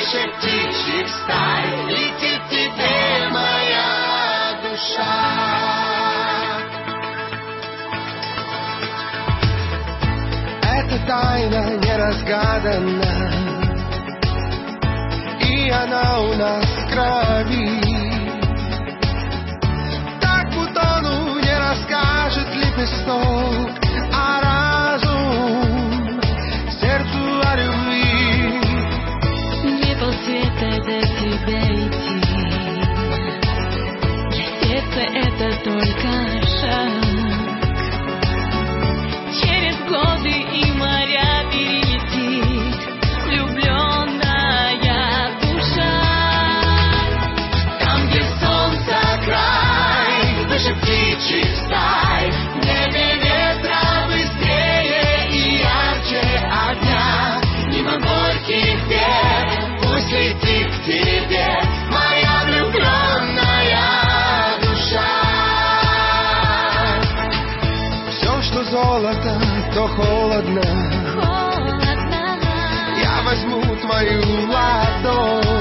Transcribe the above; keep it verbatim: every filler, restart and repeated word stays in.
выше птичьих стай летит тебе моя душа. Эта тайна неразгаданна, и она у нас в крови. Так бутону не расскажет лепесток, а разум сердцу о любви. Мне полцвета до тебя идти, для сердца это только шаг. Через годы и моря перелетит влюбленная душа. Там, где солнце край, выше птичьих стай, в небе ветра быстрее и ярче огня. Мимо горьких бед пусть летит к тебе моя влюбленная душа. Все, что золото, то холодно. Холодно. Я возьму твою ладонь.